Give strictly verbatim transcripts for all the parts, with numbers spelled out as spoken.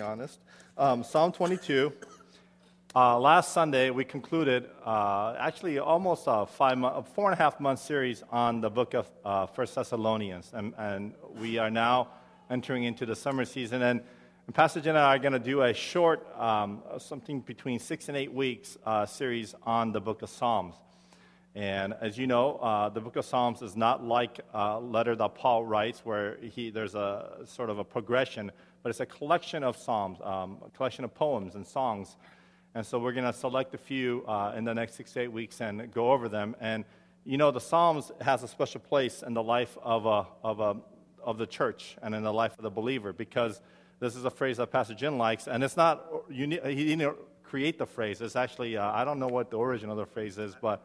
be honest. Um, Psalm twenty-two. Uh, last Sunday, we concluded uh, actually almost a five, a four and a half month series on the book of uh, First Thessalonians, and, and we are now entering into the summer season. And, and Pastor Jen and I are going to do a short, um, something between six and eight weeks uh, series on the book of Psalms. And as you know, uh, the book of Psalms is not like a letter that Paul writes, where he there's a sort of a progression, but it's a collection of psalms, um, a collection of poems and songs. And so we're going to select a few uh, in the next six to eight weeks and go over them. And you know, the Psalms has a special place in the life of a, of a of the church and in the life of the believer, because this is a phrase that Pastor Jim likes, and it's not you need, he didn't create the phrase. It's actually uh, I don't know what the origin of the phrase is, but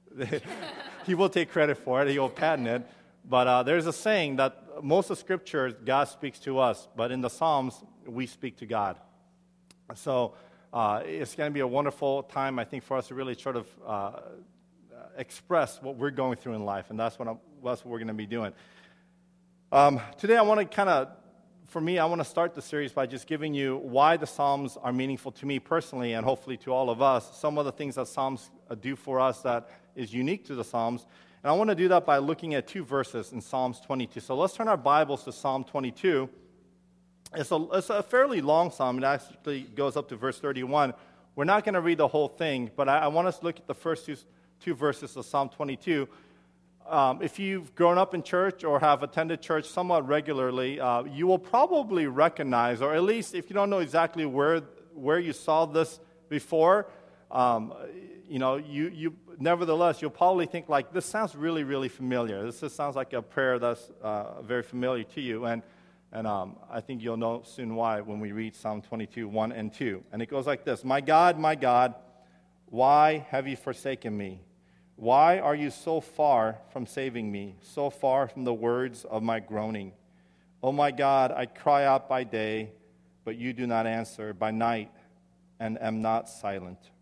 he will take credit for it. He will patent it. But uh, there's a saying that most of Scripture God speaks to us, but in the Psalms we speak to God. So. Uh, it's going to be a wonderful time, I think, for us to really sort of uh, express what we're going through in life, and that's what, I'm, that's what we're going to be doing. Um, today, I want to kind of, for me, I want to start the series by just giving you why the Psalms are meaningful to me personally, and hopefully to all of us, some of the things that Psalms do for us that is unique to the Psalms. And I want to do that by looking at two verses in Psalms twenty-two. So let's turn our Bibles to Psalm twenty-two. It's a, it's a fairly long psalm. It actually goes up to verse thirty-one. We're not going to read the whole thing, but I, I want us to look at the first two, two verses of Psalm twenty-two. Um, if you've grown up in church or have attended church somewhat regularly, uh, you will probably recognize, or at least if you don't know exactly where where you saw this before, um, you know, you, you nevertheless, you'll probably think like, this sounds really, really familiar. This just sounds like a prayer that's uh, very familiar to you. And And um, I think you'll know soon why when we read Psalm twenty-two, one and two. And it goes like this: My God, my God, why have you forsaken me? Why are you so far from saving me, so far from the words of my groaning? Oh my God, I cry out by day, but you do not answer, by night, and am not silent.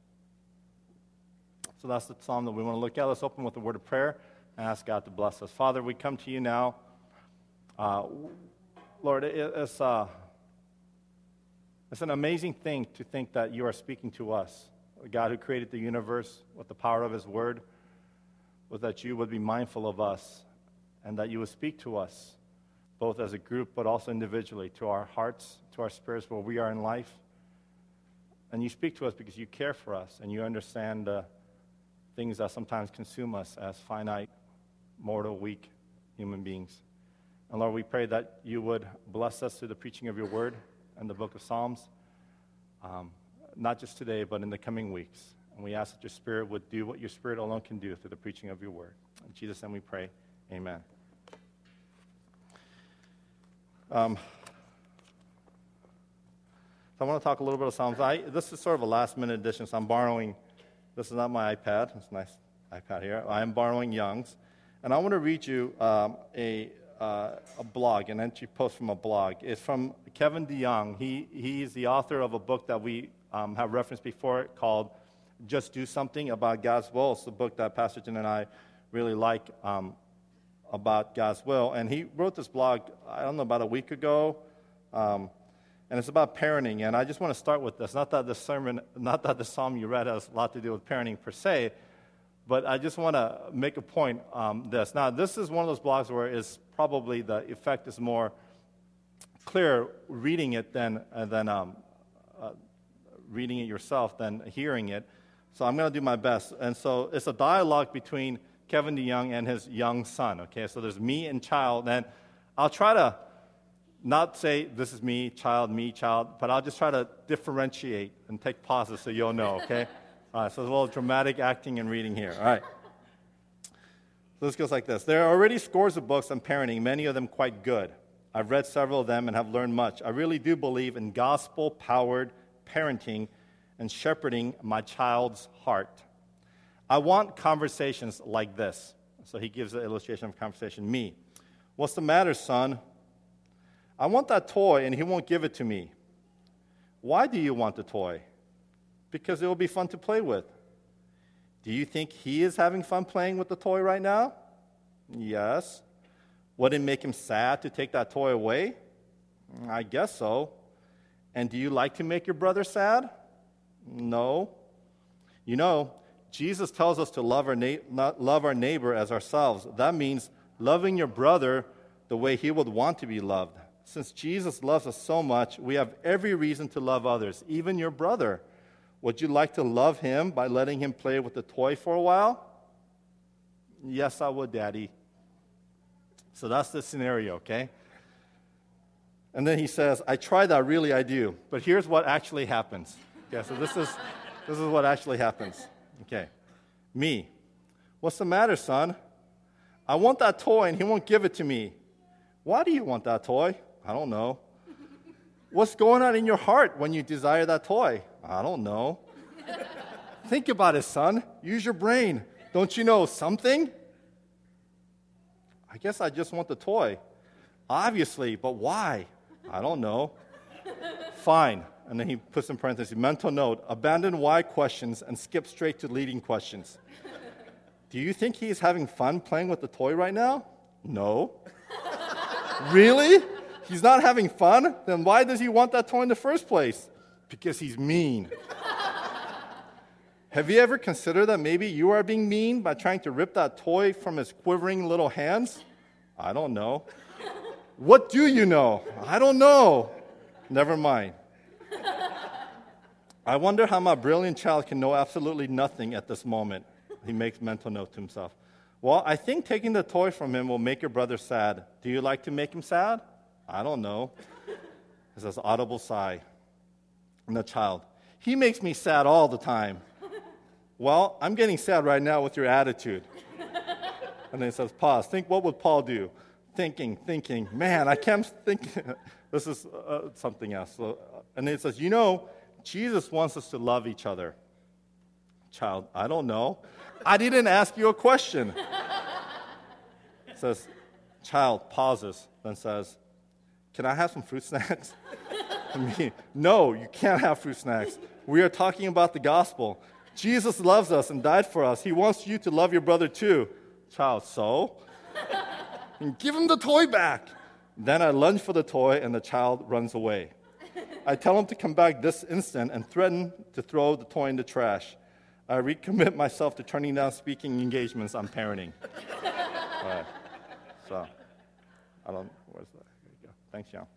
So that's the psalm that we want to look at. Let's open with a word of prayer and ask God to bless us. Father, we come to you now. Uh, Lord, it's, uh, it's an amazing thing to think that you are speaking to us. The God who created the universe with the power of his word, was that you would be mindful of us and that you would speak to us, both as a group but also individually, to our hearts, to our spirits, where we are in life. And you speak to us because you care for us and you understand the things that sometimes consume us as finite, mortal, weak human beings. And Lord, we pray that you would bless us through the preaching of your word and the book of Psalms, um, not just today, but in the coming weeks. And we ask that your Spirit would do what your Spirit alone can do through the preaching of your word. In Jesus' name we pray, amen. Um, so I want to talk a little bit of Psalms. I, this is sort of a last-minute addition, so I'm borrowing, this is not my iPad. It's a nice iPad here. I am borrowing Young's. And I want to read you um, a... Uh, a blog, an entry post from a blog. It's from Kevin DeYoung. He he is the author of a book that we um, have referenced before called Just Do Something About God's Will. It's a book that Pastor Jen and I really like um, about God's will. And he wrote this blog, I don't know, about a week ago, um, and it's about parenting. And I just want to start with this. Not that the sermon, not that the psalm you read has a lot to do with parenting per se, but I just want to make a point um, this. Now, this is one of those blogs where it's probably the effect is more clear reading it than, uh, than um, uh, reading it yourself than hearing it. So I'm going to do my best. And so it's a dialogue between Kevin DeYoung and his young son. Okay, so there's me and child. And I'll try to not say this is me, child, me, child, but I'll just try to differentiate and take pauses so you'll know, okay? All right, so there's a little dramatic acting and reading here. All right. So this goes like this. There are already scores of books on parenting, many of them quite good. I've read several of them and have learned much. I really do believe in gospel-powered parenting and shepherding my child's heart. I want conversations like this. So he gives an illustration of conversation. Me. What's the matter, son? I want that toy and he won't give it to me. Why do you want the toy? Because it will be fun to play with. Do you think he is having fun playing with the toy right now? Yes. Would it make him sad to take that toy away? I guess so. And do you like to make your brother sad? No. You know, Jesus tells us to love our, na- not love our neighbor as ourselves. That means loving your brother the way he would want to be loved. Since Jesus loves us so much, we have every reason to love others, even your brother. Would you like to love him by letting him play with the toy for a while? Yes, I would, Daddy. So that's the scenario, okay? And then he says, I try that, really I do. But here's what actually happens. Okay, so this is this is what actually happens. Okay. Me. What's the matter, son? I want that toy and he won't give it to me. Why do you want that toy? I don't know. What's going on in your heart when you desire that toy? I don't know. Think about it, son. Use your brain. Don't you know something? I guess I just want the toy. Obviously, but why? I don't know. Fine. And then he puts in parentheses, mental note, abandon why questions and skip straight to leading questions. Do you think he's having fun playing with the toy right now? No. Really? He's not having fun? Then why does he want that toy in the first place? Because he's mean. Have you ever considered that maybe you are being mean by trying to rip that toy from his quivering little hands? I don't know. What do you know? I don't know. Never mind. I wonder how my brilliant child can know absolutely nothing at this moment. He makes mental note to himself. Well, I think taking the toy from him will make your brother sad. Do you like to make him sad? I don't know. There's this audible sigh. And the child, he makes me sad all the time. Well, I'm getting sad right now with your attitude. And then he says, pause. Think, what would Paul do? Thinking, thinking. Man, I can't think. This is uh, something else. So, uh, and then it says, you know, Jesus wants us to love each other. Child, I don't know. I didn't ask you a question. It says, child pauses, then says, can I have some fruit snacks? I mean, no, you can't have fruit snacks. We are talking about the gospel. Jesus loves us and died for us. He wants you to love your brother too. Child, so? And give him the toy back. Then I lunge for the toy and the child runs away. I tell him to come back this instant and threaten to throw the toy in the trash. I recommit myself to turning down speaking engagements on parenting. All right. So, I don't, where's that? There you go. Thanks, John.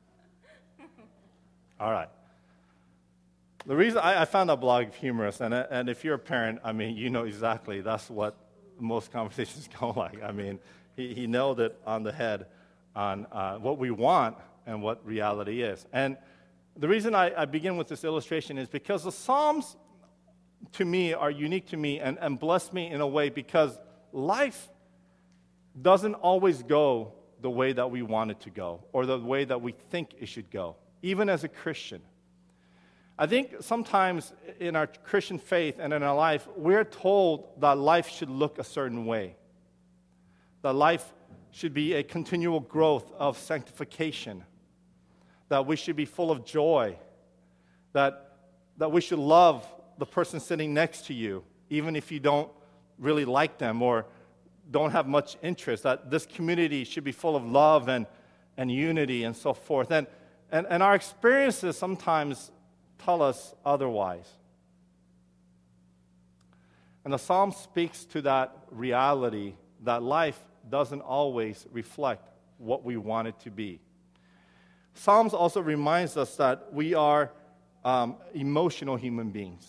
All right. The reason I, I found that blog humorous, and, and if you're a parent, I mean, you know exactly that's what most conversations go like. I mean, he, he nailed it on the head on uh, what we want and what reality is. And the reason I, I begin with this illustration is because the Psalms, to me, are unique to me and, and bless me in a way because life doesn't always go the way that we want it to go or the way that we think it should go, even as a Christian. I think sometimes in our Christian faith and in our life, we're told that life should look a certain way, that life should be a continual growth of sanctification, that we should be full of joy, that, that we should love the person sitting next to you, even if you don't really like them or don't have much interest, that this community should be full of love and, and unity and so forth. And, and, and our experiences sometimes tell us otherwise. And the Psalm speaks to that reality that life doesn't always reflect what we want it to be. Psalms also reminds us that we are um, emotional human beings.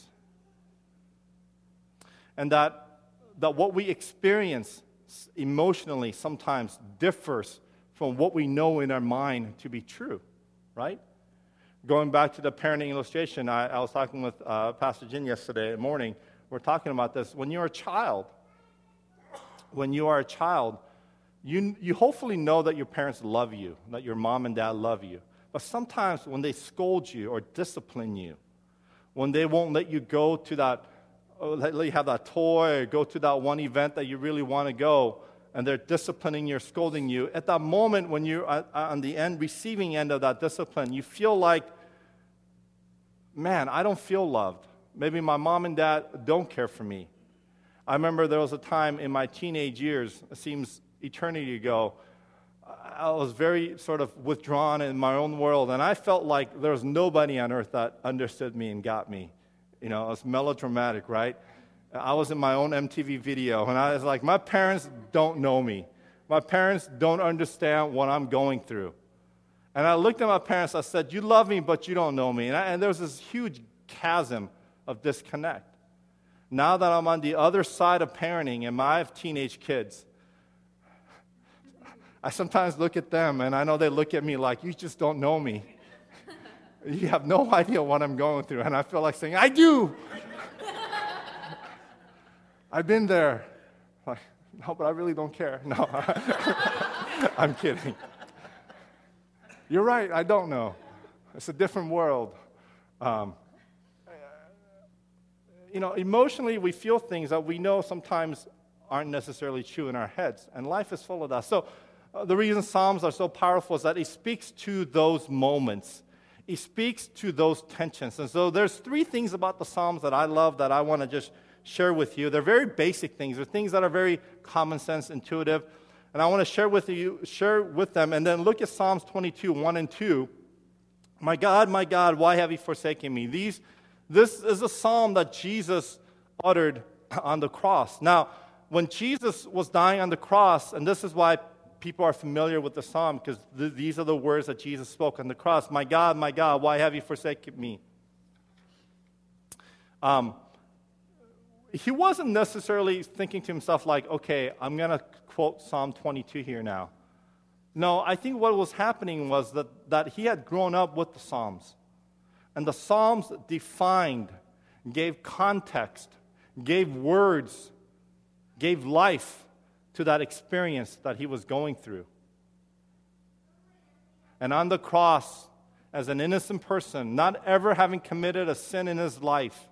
And that, that what we experience emotionally sometimes differs from what we know in our mind to be true, right? Going back to the parenting illustration, I, I was talking with uh, Pastor Jin yesterday morning. We're talking about this. When you're a child, when you are a child, you, you hopefully know that your parents love you, that your mom and dad love you. But sometimes when they scold you or discipline you, when they won't let you go to that, let you have that toy or go to that one event that you really want to go, and they're disciplining you or scolding you, at that moment when you're on the end, receiving end of that discipline, you feel like, man, I don't feel loved. Maybe my mom and dad don't care for me. I remember there was a time in my teenage years, it seems eternity ago, I was very sort of withdrawn in my own world, and I felt like there was nobody on earth that understood me and got me. You know, it was melodramatic, right? I was in my own M T V video, and I was like, my parents don't know me. My parents don't understand what I'm going through. And I looked at my parents, I said, you love me, but you don't know me. And, I, and there was this huge chasm of disconnect. Now that I'm on the other side of parenting, and I have teenage kids, I sometimes look at them, and I know they look at me like, you just don't know me. You have no idea what I'm going through. And I feel like saying, I do. I've been there. Like, no, but I really don't care. No, I'm kidding. You're right, I don't know. It's a different world. Um, you know, emotionally, we feel things that we know sometimes aren't necessarily true in our heads, and life is full of that. So uh, the reason Psalms are so powerful is that it speaks to those moments. It speaks to those tensions. And so there's three things about the Psalms that I love that I want to just share with you. They're very basic things. They're things that are very common sense, intuitive. And I want to share with you, share with them, and then look at Psalms twenty-two, one and two. My God, my God, why have you forsaken me? These, this is a psalm that Jesus uttered on the cross. Now, when Jesus was dying on the cross, and this is why people are familiar with the psalm, because th- these are the words that Jesus spoke on the cross. My God, my God, why have you forsaken me? Um, he wasn't necessarily thinking to himself like, okay, I'm going to quote Psalm twenty-two here now. No, I think what was happening was that, that he had grown up with the Psalms. And the Psalms defined, gave context, gave words, gave life to that experience that he was going through. And on the cross, as an innocent person, not ever having committed a sin in his life,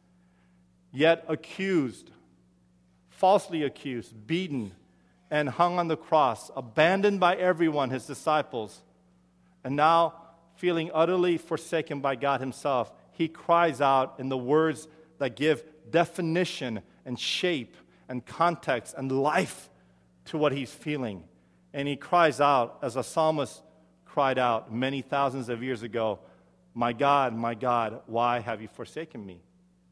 yet accused, falsely accused, beaten, and hung on the cross, abandoned by everyone, his disciples, and now feeling utterly forsaken by God himself, he cries out in the words that give definition and shape and context and life to what he's feeling. And he cries out, as a psalmist cried out many thousands of years ago, my God, my God, why have you forsaken me?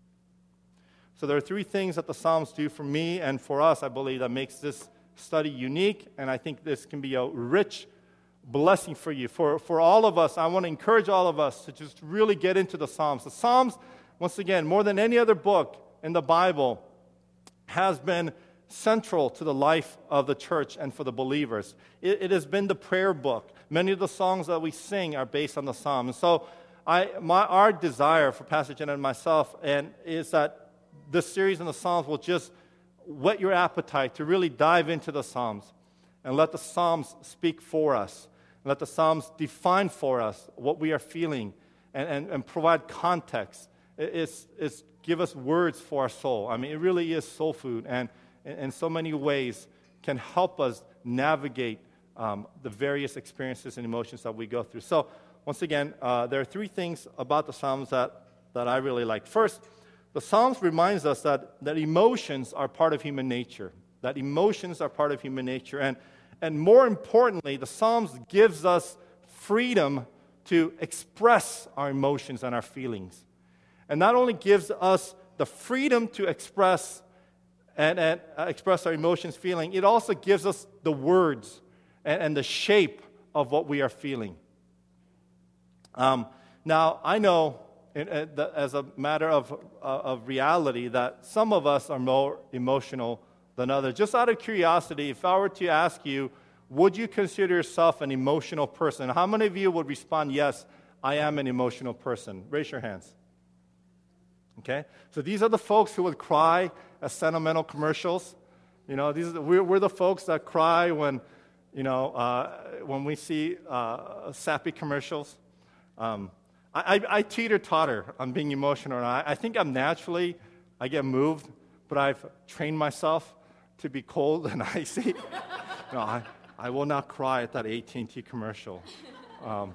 So there are three things that the Psalms do for me and for us, I believe, that makes this study unique, and I think this can be a rich blessing for you. For, for all of us, I want to encourage all of us to just really get into the Psalms. The Psalms, once again, more than any other book in the Bible, has been central to the life of the church and for the believers. It, it has been the prayer book. Many of the songs that we sing are based on the Psalms. And so I, my, our desire for Pastor Jen and myself and is that this series in the Psalms will just whet your appetite to really dive into the Psalms and let the Psalms speak for us. Let the Psalms define for us what we are feeling and, and, and provide context. It's, it's give us words for our soul. I mean, it really is soul food, and in, in so many ways can help us navigate um, the various experiences and emotions that we go through. So, once again, uh, there are three things about the Psalms that, that I really like. First, the Psalms reminds us that, that emotions are part of human nature, that emotions are part of human nature. And, and more importantly, the Psalms gives us freedom to express our emotions and our feelings. And not only gives us the freedom to express and, and uh, express our emotions, feeling, it also gives us the words and, and the shape of what we are feeling. Um, now, I know as a matter of, uh, of reality that some of us are more emotional than others. Just out of curiosity, if I were to ask you, would you consider yourself an emotional person? How many of you would respond, yes, I am an emotional person? Raise your hands. Okay? So these are the folks who would cry at sentimental commercials. You know, these are the, we're, we're the folks that cry when, you know, uh, when we see uh, sappy commercials. Um, I, I, I teeter-totter on being emotional. I, I think I'm naturally, I get moved, but I've trained myself to be cold and icy. No, I, I will not cry at that A T and T commercial. Um,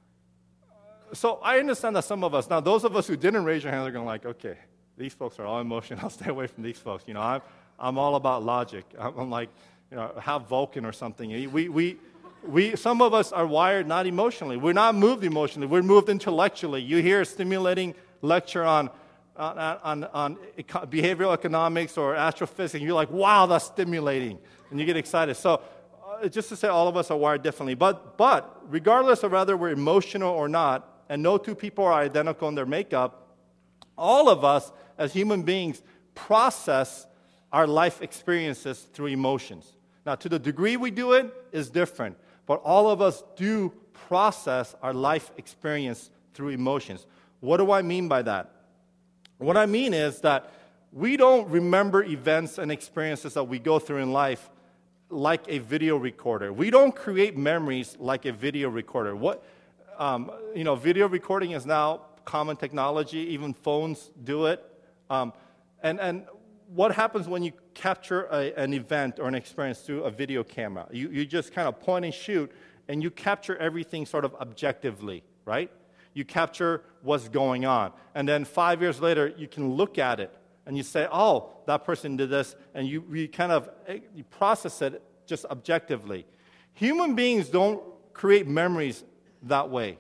so I understand that some of us, now those of us who didn't raise your hands are going like, okay, these folks are all emotional. I'll stay away from these folks. You know, I'm, I'm all about logic. I'm, I'm like, you know, have Vulcan or something. We, we, We, some of us are wired not emotionally. We're not moved emotionally. We're moved intellectually. You hear a stimulating lecture on, on, on, on eco- behavioral economics or astrophysics, and you're like, wow, that's stimulating. And you get excited. So uh, just to say all of us are wired differently. But, but regardless of whether we're emotional or not, and no two people are identical in their makeup, all of us as human beings process our life experiences through emotions. Now, to the degree we do it is different, but all of us do process our life experience through emotions. What do I mean by that? What I mean is that we don't remember events and experiences that we go through in life like a video recorder. We don't create memories like a video recorder. What, um, you know, video recording is now common technology. Even phones do it. Um, and, and what happens when you capture a, an event or an experience through a video camera? You, you just kind of point and shoot, and you capture everything sort of objectively, right? You capture what's going on. And then five years later, you can look at it, and you say, oh, that person did this, and you, you kind of you process it just objectively. Human beings don't create memories that way.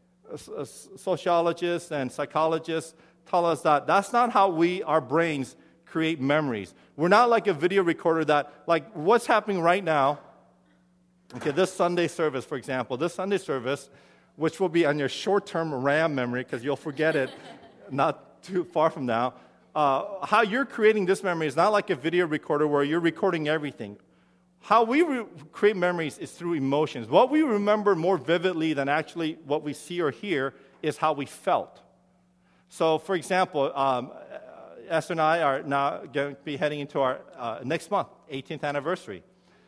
Sociologists and psychologists tell us that that's not how we, our brains, create memories. We're not like a video recorder that, like what's happening right now, okay, this Sunday service, for example, this Sunday service, which will be on your short-term RAM memory because you'll forget it not too far from now, uh, how you're creating this memory is not like a video recorder where you're recording everything. How we re- create memories is through emotions. What we remember more vividly than actually what we see or hear is how we felt. So, for example, um, Esther and I are now going to be heading into our, uh, next month, eighteenth anniversary.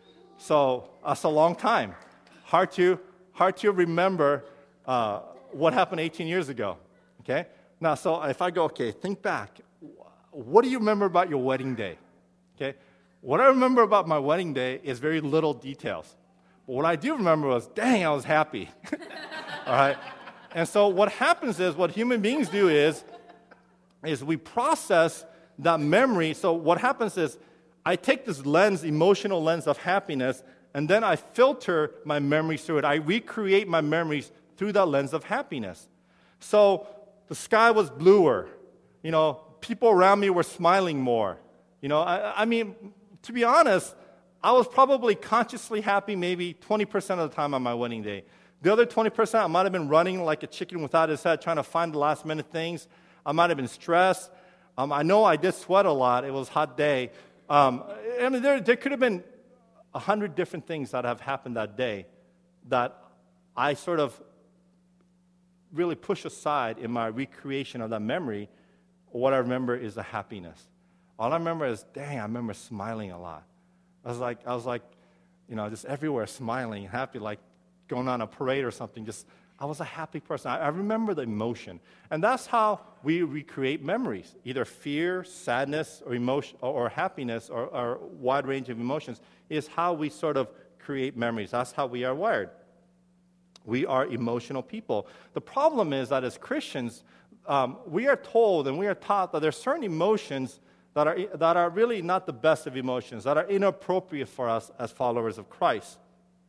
So that's a long time. Hard to, hard to remember uh, what happened eighteen years ago, okay? Now, so if I go, okay, think back. What do you remember about your wedding day, okay? What I remember about my wedding day is very little details. But what I do remember was, dang, I was happy, all right? And so what happens is, what human beings do is, is we process that memory. So what happens is I take this lens, emotional lens of happiness, and then I filter my memories through it. I recreate my memories through that lens of happiness. So the sky was bluer. You know, people around me were smiling more. You know, I, I mean, to be honest, I was probably consciously happy maybe twenty percent of the time on my wedding day. The other twenty percent, I might have been running like a chicken without his head, trying to find the last minute things. I might have been stressed. Um, I know I did sweat a lot. It was a hot day. Um, I mean, there, there could have been a hundred different things that have happened that day that I sort of really push aside in my recreation of that memory. What I remember is the happiness. All I remember is, dang, I remember smiling a lot. I was like, I was like, you know, just everywhere smiling, happy, like going on a parade or something. Just, I was a happy person. I, I remember the emotion. And that's how we recreate memories, either fear, sadness, or emotion, or, or happiness, or, or a wide range of emotions, is how we sort of create memories. That's how we are wired. We are emotional people. The problem is that as Christians, um, we are told and we are taught that there are certain emotions that are, that are really not the best of emotions, that are inappropriate for us as followers of Christ.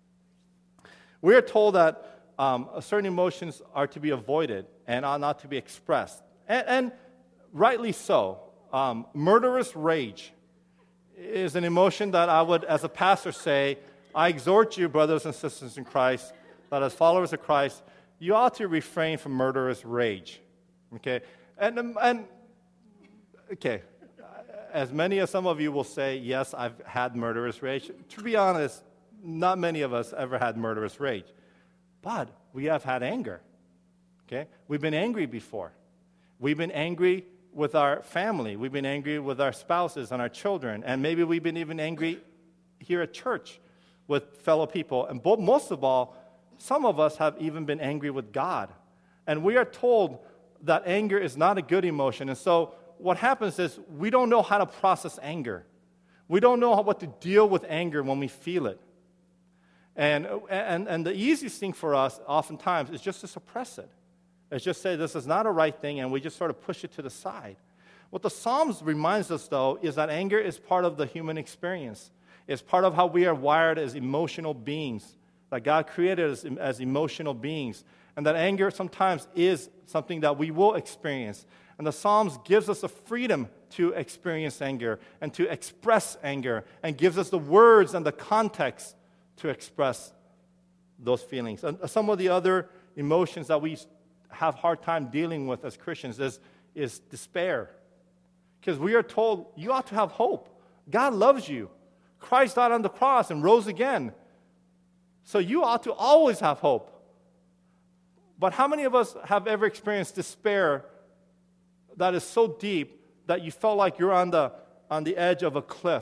We are told that um, certain emotions are to be avoided and are not to be expressed. And, and rightly so. Um, murderous rage is an emotion that I would, as a pastor, say, I exhort you, brothers and sisters in Christ, that as followers of Christ, you ought to refrain from murderous rage. Okay? And, and okay, as many as some of you will say, yes, I've had murderous rage. To be honest, not many of us ever had murderous rage. But we have had anger. Okay? We've been angry before. We've been angry with our family. We've been angry with our spouses and our children. And maybe we've been even angry here at church with fellow people. And both, most of all, some of us have even been angry with God. And we are told that anger is not a good emotion. And so what happens is we don't know how to process anger. We don't know how, what to deal with anger when we feel it. And, and, and the easiest thing for us oftentimes is just to suppress it. It's just say this is not a right thing, and we just sort of push it to the side. What the Psalms reminds us, though, is that anger is part of the human experience. It's part of how we are wired as emotional beings, that God created us as emotional beings, and that anger sometimes is something that we will experience. And the Psalms gives us the freedom to experience anger and to express anger, and gives us the words and the context to express those feelings. And some of the other emotions that we have hard time dealing with as Christians is, is despair. Because we are told you ought to have hope. God loves you. Christ died on the cross and rose again. So you ought to always have hope. But how many of us have ever experienced despair that is so deep that you felt like you're on the, on the edge of a cliff?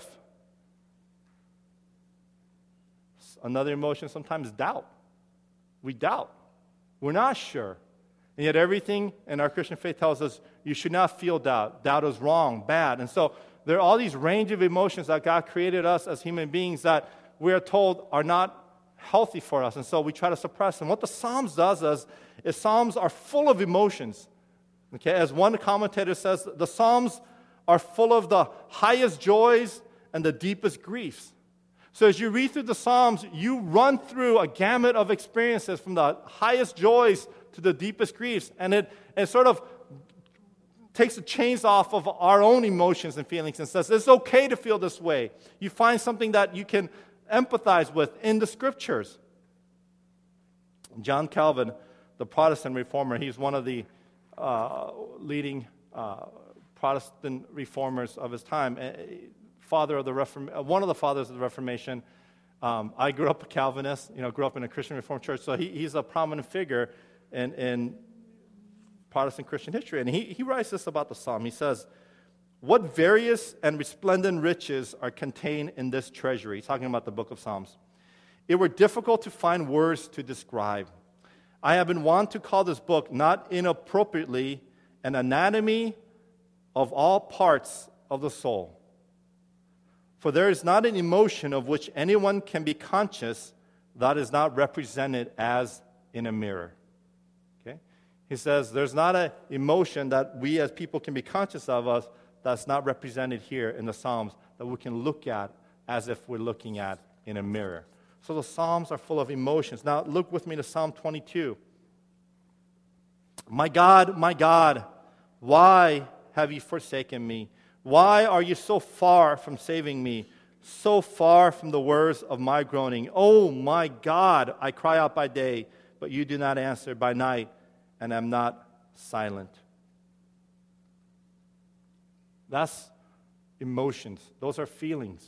Another emotion sometimes is doubt. We doubt. We're not sure. And yet everything in our Christian faith tells us you should not feel doubt. Doubt is wrong, bad. And so there are all these range of emotions that God created us as human beings that we are told are not healthy for us. And so we try to suppress them. What the Psalms does is, is Psalms are full of emotions. Okay, as one commentator says, the Psalms are full of the highest joys and the deepest griefs. So as you read through the Psalms, you run through a gamut of experiences from the highest joys to the deepest griefs. And it, it sort of takes the chains off of our own emotions and feelings and says, it's okay to feel this way. You find something that you can empathize with in the Scriptures. John Calvin, the Protestant reformer, he's one of the uh, leading uh, Protestant reformers of his time. Father of the Reform, one of the fathers of the Reformation. Um, I grew up a Calvinist, you know, grew up in a Christian Reformed church, so he, he's a prominent figure in, in Protestant Christian history. And he, he writes this about the Psalm. He says, "What various and resplendent riches are contained in this treasury." He's talking about the book of Psalms. "It were difficult to find words to describe. I have been wont to call this book, not inappropriately, an anatomy of all parts of the soul. For there is not an emotion of which anyone can be conscious that is not represented as in a mirror." Okay? He says there's not an emotion that we as people can be conscious of us that's not represented here in the Psalms that we can look at as if we're looking at in a mirror. So the Psalms are full of emotions. Now look with me to Psalm twenty-two. "My God, my God, why have you forsaken me? Why are you so far from saving me, so far from the words of my groaning? Oh, my God, I cry out by day, but you do not answer, by night, and am not silent." That's emotions. Those are feelings.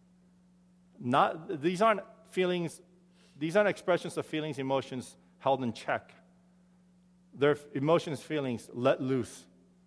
Not, these aren't feelings, these aren't expressions of feelings, emotions held in check. They're emotions, feelings let loose.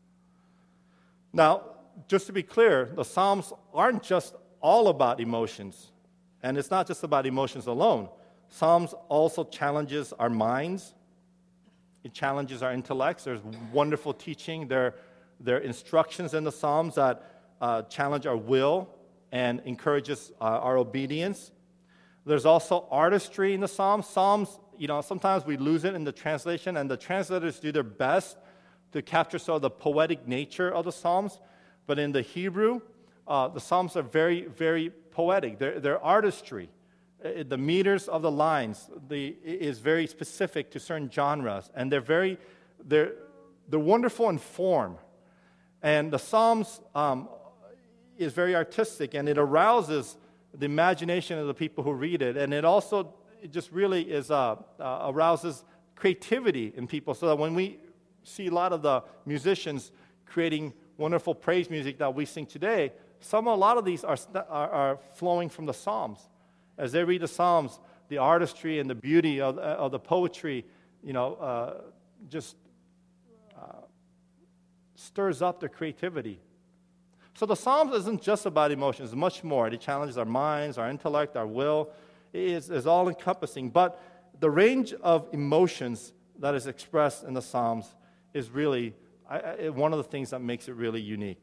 Now, just to be clear, the Psalms aren't just all about emotions. And it's not just about emotions alone. Psalms also challenges our minds. It challenges our intellects. There's wonderful teaching. There, there are instructions in the Psalms that uh, challenge our will and encourages uh, our obedience. There's also artistry in the Psalms. Psalms, you know, sometimes we lose it in the translation, and the translators do their best to capture sort of the poetic nature of the Psalms. But in the Hebrew, uh, the Psalms are very, very poetic. They're, they're artistry. Uh, the meters of the lines the, is very specific to certain genres, and they're very, they're, they're wonderful in form. And the Psalms um, is very artistic, and it arouses the imagination of the people who read it, and it also it just really is uh, uh, arouses creativity in people. So that when we see a lot of the musicians creating wonderful praise music that we sing today, some a lot of these are, are are flowing from the Psalms. As they read the Psalms, the artistry and the beauty of, of the poetry, you know, uh, just uh, stirs up their creativity. So the Psalms isn't just about emotions; it's much more. It challenges our minds, our intellect, our will. It is, is all encompassing. But the range of emotions that is expressed in the Psalms is really I, I, one of the things that makes it really unique.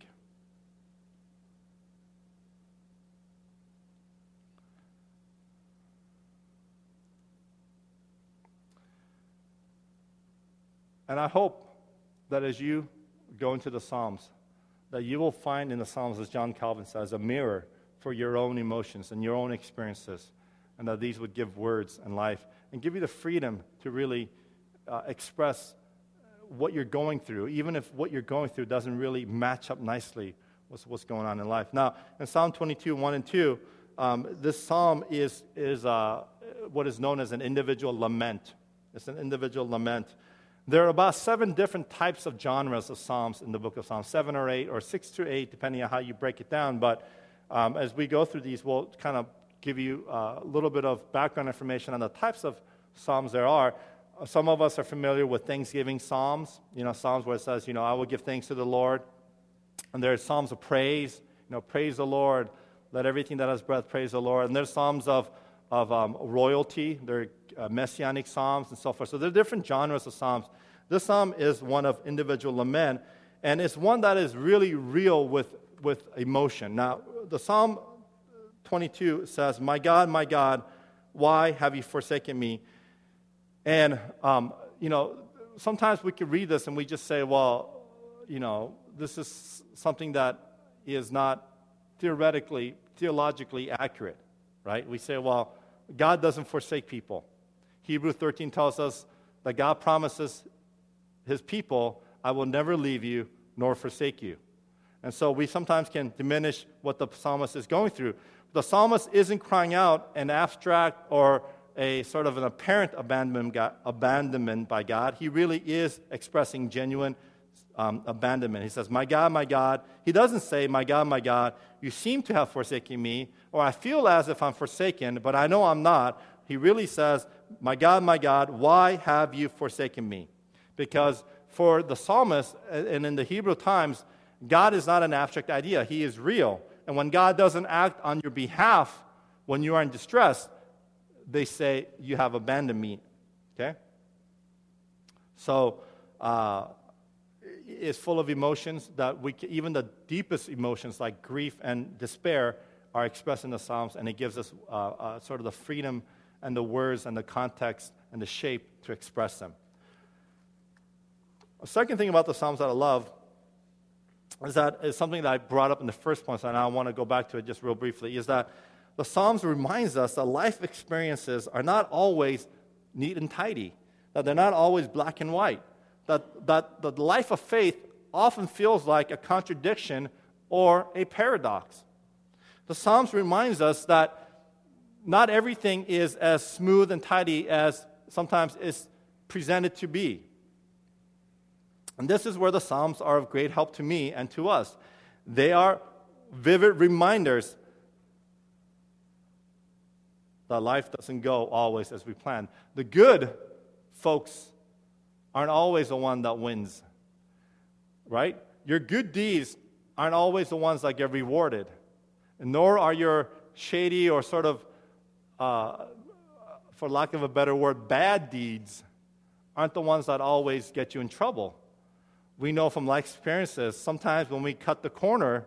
And I hope that as you go into the Psalms, that you will find in the Psalms, as John Calvin says, a mirror for your own emotions and your own experiences. and that these would give words and life and give you the freedom to really uh, express what you're going through, even if what you're going through doesn't really match up nicely with what's going on in life. Now, in Psalm twenty-two, one and two, um, this psalm is, is uh, what is known as an individual lament. It's an individual lament. There are about seven different types of genres of psalms in the book of Psalms, seven or eight, or six to eight, depending on how you break it down. But um, as we go through these, we'll kind of give you uh, a little bit of background information on the types of psalms there are. Some of us are familiar with Thanksgiving psalms, you know, psalms where it says, you know, I will give thanks to the Lord. And there's psalms of praise, you know, praise the Lord. Let everything that has breath praise the Lord. And there's psalms of, of um, royalty. There are uh, messianic psalms and so forth. So there are different genres of psalms. This psalm is one of individual lament, and it's one that is really real with, with emotion. Now, the Psalm twenty-two says, my God, my God, why have you forsaken me? And, um, you know, sometimes we could read this and we just say, well, you know, this is something that is not theoretically, theologically accurate, right? We say, well, God doesn't forsake people. Hebrews thirteen tells us that God promises His people, I will never leave you nor forsake you. And so we sometimes can diminish what the psalmist is going through. The psalmist isn't crying out an abstract or a sort of an apparent abandonment by God. He really is expressing genuine um, abandonment. He says, my God, my God. He doesn't say, my God, my God, you seem to have forsaken me, or I feel as if I'm forsaken, but I know I'm not. He really says, my God, my God, why have you forsaken me? Because for the psalmist, and in the Hebrew times, God is not an abstract idea. He is real. And when God doesn't act on your behalf when you are in distress, they say, you have abandoned me. Okay? So, uh, it's full of emotions that we can, even the deepest emotions like grief and despair are expressed in the Psalms, and it gives us uh, uh, sort of the freedom and the words and the context and the shape to express them. A second thing about the Psalms that I love is that is something that I brought up in the first point, and I want to go back to it just real briefly, is that the Psalms reminds us that life experiences are not always neat and tidy, that they're not always black and white, that, that the life of faith often feels like a contradiction or a paradox. The Psalms reminds us that not everything is as smooth and tidy as sometimes is presented to be. And this is where the Psalms are of great help to me and to us. They are vivid reminders that life doesn't go always as we plan. The good folks aren't always the one that wins, right? Your good deeds aren't always the ones that get rewarded, and nor are your shady or sort of, uh, for lack of a better word, bad deeds aren't the ones that always get you in trouble. We know from life experiences, sometimes when we cut the corner,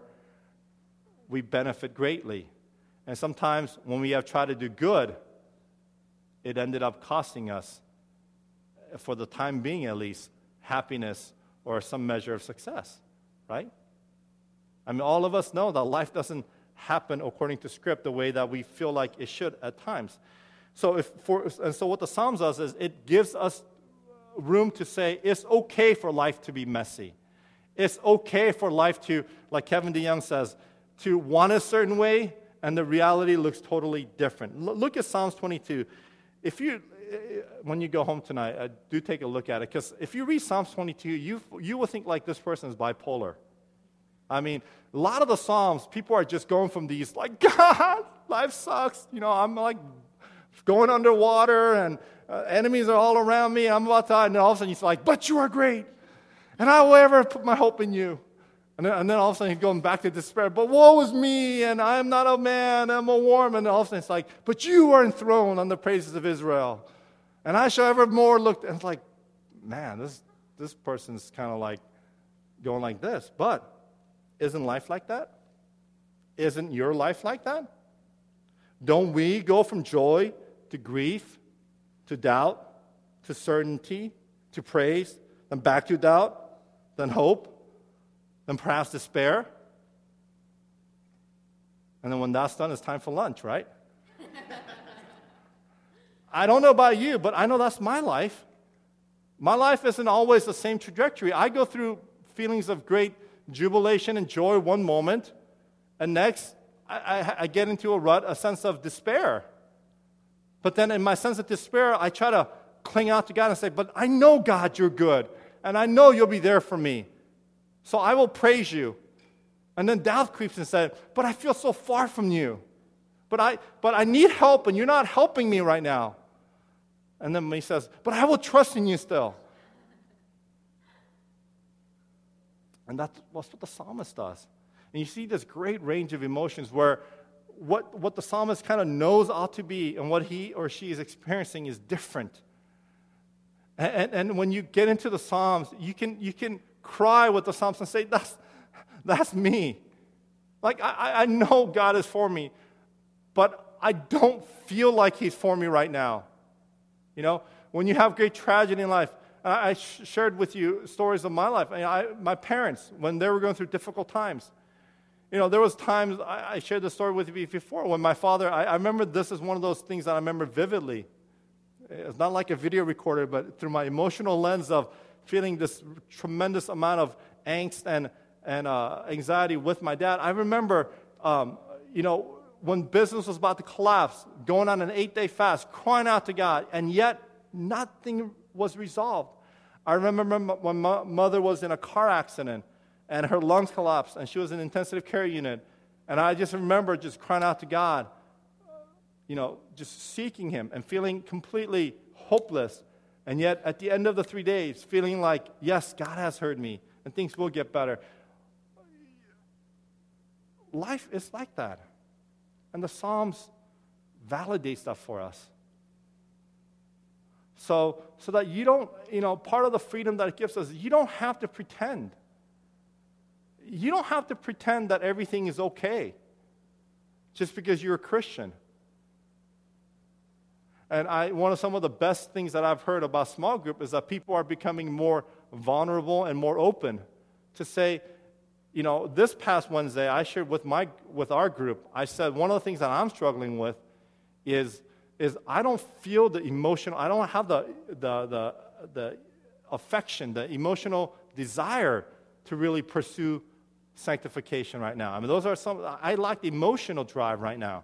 we benefit greatly. And sometimes when we have tried to do good, it ended up costing us, for the time being at least, happiness or some measure of success, right? I mean, all of us know that life doesn't happen according to script the way that we feel like it should at times. So, if for, and so what the Psalms does is it gives us room to say it's okay for life to be messy. It's okay for life to, like Kevin DeYoung says, to want a certain way and the reality looks totally different. L- look at Psalms twenty-two. If you, when you go home tonight, uh, do take a look at it, because if you read Psalms twenty-two, you you will think like this person is bipolar. I mean, a lot of the Psalms, people are just going from these like, God, life sucks. You know, I'm like going underwater and uh, enemies are all around me. I'm about to die. And then all of a sudden he's like, but you are great. And I will ever put my hope in you. And then, and then all of a sudden he's going back to despair. But woe is me, and I'm not a man, I'm a worm. And all of a sudden it's like, but you are enthroned on the praises of Israel. And I shall evermore look. And it's like, man, this, this person's kind of like going like this. But isn't life like that? Isn't your life like that? Don't we go from joy to grief, to doubt, to certainty, to praise, then back to doubt, then hope, then perhaps despair? And then when that's done, it's time for lunch, right? I don't know about you, but I know that's my life. My life isn't always the same trajectory. I go through feelings of great jubilation and joy one moment, and next I, I, I get into a rut, a sense of despair. But then in my sense of despair, I try to cling out to God and say, but I know, God, you're good, and I know you'll be there for me. So I will praise you. And then doubt creeps and says, but I feel so far from you. But I, but I need help, and you're not helping me right now. And then he says, but I will trust in you still. And that's what the psalmist does. And you see this great range of emotions where what, what the psalmist kind of knows ought to be and what he or she is experiencing is different. And, and, and when you get into the Psalms, you can, you can cry with the Psalms and say, that's, that's me. Like, I, I know God is for me, but I don't feel like he's for me right now. You know, when you have great tragedy in life, I, I sh- shared with you stories of my life. I, I, my parents, when they were going through difficult times, you know, there was times, I, I shared this story with you before, when my father, I, I remember this is one of those things that I remember vividly. It's not like a video recorder, but through my emotional lens of feeling this tremendous amount of angst and, and uh, anxiety with my dad. I remember, um, you know, when business was about to collapse, going on an eight-day fast, crying out to God, and yet nothing was resolved. I remember when my mother was in a car accident, and her lungs collapsed, and she was in an intensive care unit, and I just remember just crying out to God, you know, just seeking him and feeling completely hopeless, and yet at the end of the three days, feeling like, yes, God has heard me, and things will get better. Life is like that. And the Psalms validate stuff for us. So, so that you don't, you know, part of the freedom that it gives us, you don't have to pretend. You don't have to pretend that everything is okay just because you're a Christian. And I, one of some of the best things that I've heard about small group is that people are becoming more vulnerable and more open to say, you know, this past Wednesday, I shared with my with our group, I said one of the things that I'm struggling with is, is I don't feel the emotional, I don't have the, the, the, the affection, the emotional desire to really pursue sanctification right now. I mean, those are some, I lack the emotional drive right now.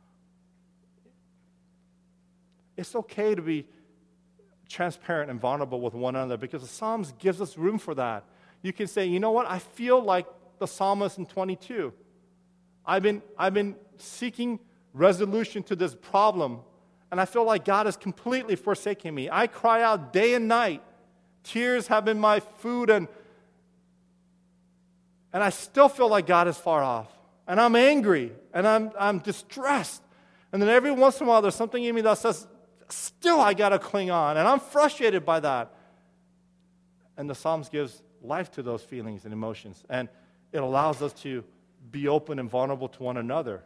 It's okay to be transparent and vulnerable with one another because the Psalms gives us room for that. You can say, you know what, I feel like the psalmist in twenty-two. I've been, I've been seeking resolution to this problem, and I feel like God has completely forsaken me. I cry out day and night. Tears have been my food, and, and I still feel like God is far off. And I'm angry, and I'm, I'm distressed. And then every once in a while, there's something in me that says, still I got to cling on, and I'm frustrated by that. And the Psalms gives life to those feelings and emotions, and it allows us to be open and vulnerable to one another.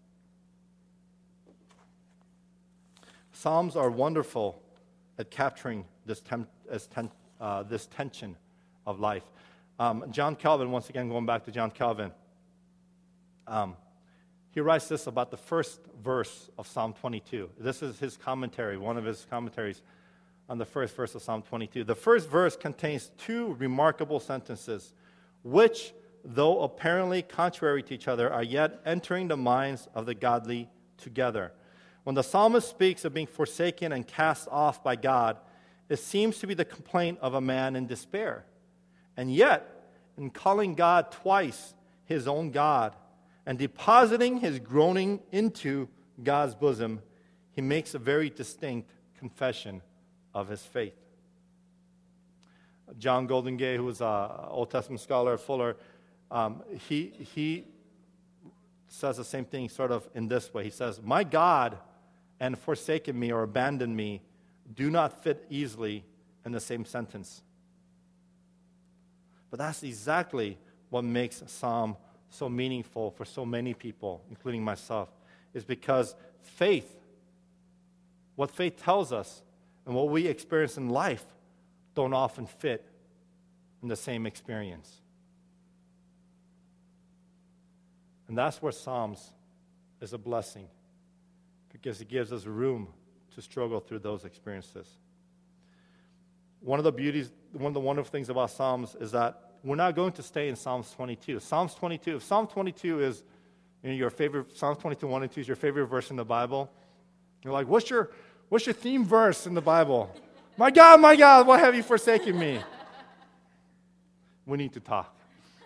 Psalms are wonderful at capturing this, tem- as ten- uh, this tension of life. Um, John Calvin, once again going back to John Calvin, um, he writes this about the first verse of Psalm twenty-two. This is his commentary, one of his commentaries on the first verse of Psalm twenty-two. The first verse contains two remarkable sentences, which, though apparently contrary to each other, are yet entering the minds of the godly together. When the psalmist speaks of being forsaken and cast off by God, it seems to be the complaint of a man in despair. And yet, in calling God twice his own God and depositing his groaning into God's bosom, he makes a very distinct confession of his faith. John Goldingay, who was an Old Testament scholar at Fuller, um, he, he says the same thing sort of in this way. He says, my God and forsaken me or abandoned me do not fit easily in the same sentence. But that's exactly what makes Psalm so meaningful for so many people, including myself, is because faith, what faith tells us and what we experience in life don't often fit in the same experience. And that's where Psalms is a blessing, because it gives us room to struggle through those experiences. One of the beauties, one of the wonderful things about Psalms is that we're not going to stay in Psalms twenty-two. Psalms twenty-two, if Psalm twenty-two is you know, your favorite, Psalms twenty-two, one and two is your favorite verse in the Bible, you're like, what's your, what's your theme verse in the Bible? My God, my God, why have you forsaken me? We need to talk.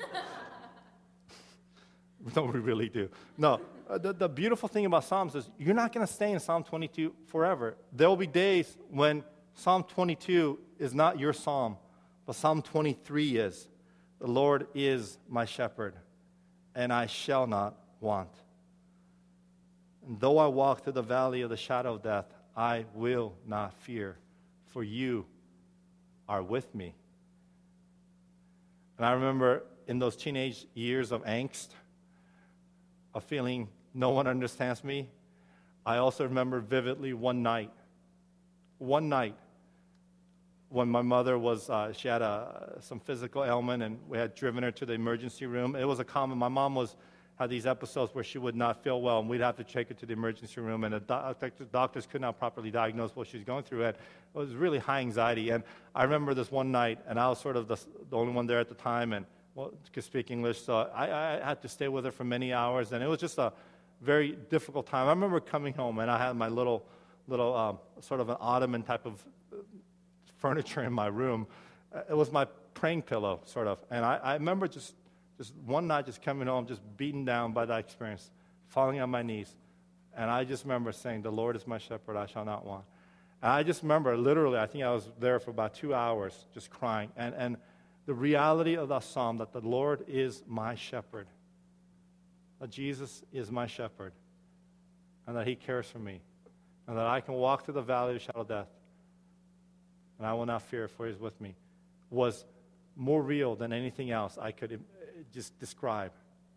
No, we really do. No, uh, the, the beautiful thing about Psalms is you're not going to stay in Psalm twenty-two forever. There will be days when Psalm twenty-two is not your psalm, but Psalm twenty-three is. The Lord is my shepherd, and I shall not want. And though I walk through the valley of the shadow of death, I will not fear, for you are with me. And I remember in those teenage years of angst, of feeling no one understands me, I also remember vividly one night, one night, when my mother was, uh, she had a, some physical ailment, and we had driven her to the emergency room. It was a common, my mom was, had these episodes where she would not feel well, and we'd have to take her to the emergency room, and the do- doctors could not properly diagnose what she was going through. And it was really high anxiety. And I remember this one night, and I was sort of the, the only one there at the time, and well, could speak English, so I, I had to stay with her for many hours, and it was just a very difficult time. I remember coming home, and I had my little, little um, sort of an ottoman type of furniture in my room. It was my praying pillow, sort of. And I, I remember just, just one night just coming home, just beaten down by that experience, falling on my knees. And I just remember saying, the Lord is my shepherd, I shall not want. And I just remember, literally, I think I was there for about two hours just crying. And, and the reality of that psalm, that the Lord is my shepherd, that Jesus is my shepherd, and that he cares for me, and that I can walk through the valley of the shadow of death, and I will not fear, for he is with me, was more real than anything else I could just describe.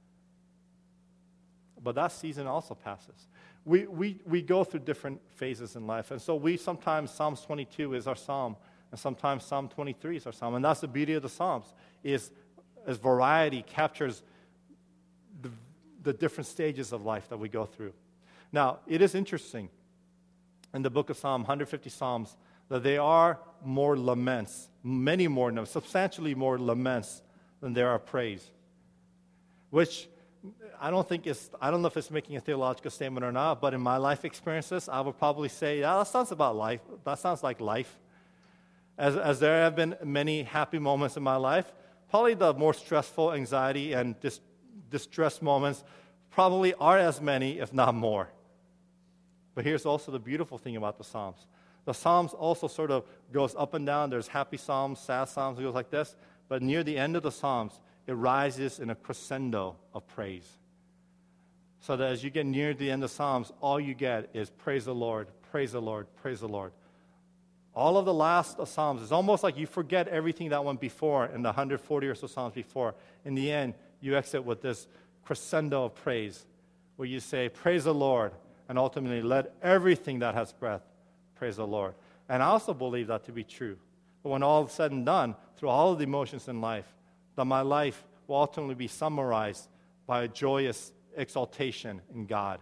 But that season also passes. We, we, we go through different phases in life, and so we sometimes, Psalms twenty-two is our psalm, and sometimes Psalm twenty-three is our psalm, and that's the beauty of the Psalms, is as variety captures the, the different stages of life that we go through. Now, it is interesting in the book of Psalm, one hundred fifty Psalms, that there are more laments, many more, no, substantially more laments than there are praise. Which I don't think is, I don't know if it's making a theological statement or not, but in my life experiences, I would probably say, yeah, that sounds about life. That sounds like life. As, as there have been many happy moments in my life, probably the more stressful, anxiety, and dis, distress moments probably are as many, if not more. But here's also the beautiful thing about the Psalms. The Psalms also sort of goes up and down. There's happy Psalms, sad Psalms, it goes like this. But near the end of the Psalms, it rises in a crescendo of praise. So that as you get near the end of Psalms, all you get is praise the Lord, praise the Lord, praise the Lord. All of the last of Psalms, it's almost like you forget everything that went before in the one hundred forty or so Psalms before. In the end, you exit with this crescendo of praise, where you say, praise the Lord, and ultimately let everything that has breath praise the Lord. And I also believe that to be true. But when all is said and done, through all of the emotions in life, that my life will ultimately be summarized by a joyous exaltation in God.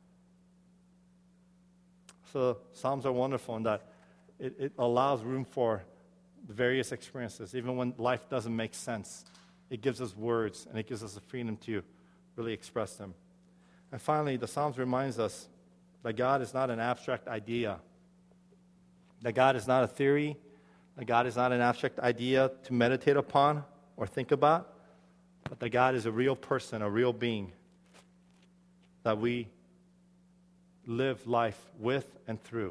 So Psalms are wonderful in that it, it allows room for the various experiences. Even when life doesn't make sense, it gives us words, and it gives us the freedom to really express them. And finally, the Psalms reminds us that God is not an abstract idea, that God is not a theory, that God is not an abstract idea to meditate upon or think about, but that God is a real person, a real being, that we live life with and through.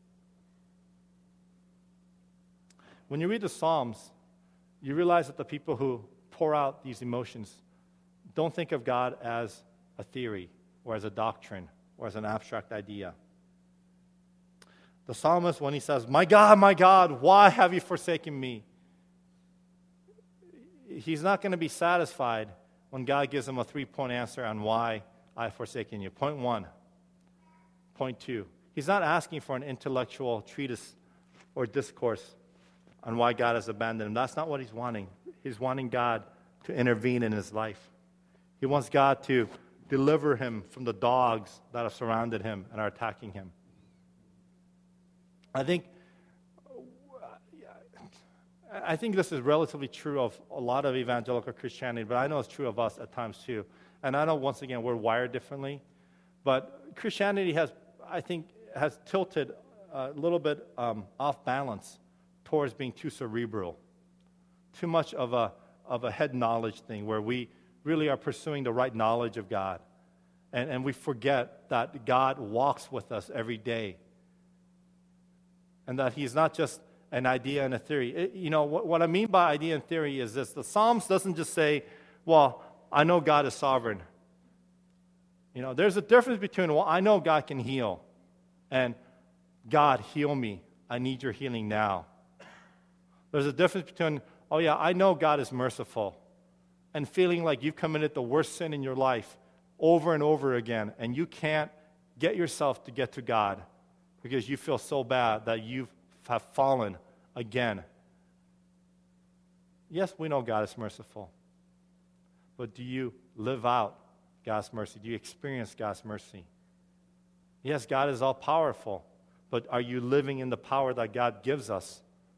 When you read the Psalms, you realize that the people who pour out these emotions don't think of God as a theory or as a doctrine or as an abstract idea. The psalmist, when he says, my God, my God, why have you forsaken me? He's not going to be satisfied when God gives him a three-point answer on why I have forsaken you. Point one. Point two. He's not asking for an intellectual treatise or discourse on why God has abandoned him. That's not what he's wanting. He's wanting God to intervene in his life. He wants God to deliver him from the dogs that have surrounded him and are attacking him. I think I think this is relatively true of a lot of evangelical Christianity, but I know it's true of us at times too. And I know, once again, we're wired differently. But Christianity has, I think, has tilted a little bit um, off balance towards being too cerebral, too much of a, of a head knowledge thing where we really are pursuing the right knowledge of God. And, and we forget that God walks with us every day. And that He's not just an idea and a theory. It, you know, what, what I mean by idea and theory is this. The Psalms doesn't just say, well, I know God is sovereign. You know, there's a difference between, well, I know God can heal, and God, heal me. I need your healing now. There's a difference between, oh yeah, I know God is merciful, and feeling like you've committed the worst sin in your life over and over again, and you can't get yourself to get to God because you feel so bad that you have fallen again. Yes, we know God is merciful, but do you live out God's mercy? Do you experience God's mercy? Yes, God is all-powerful, but are you living in the power that God gives us?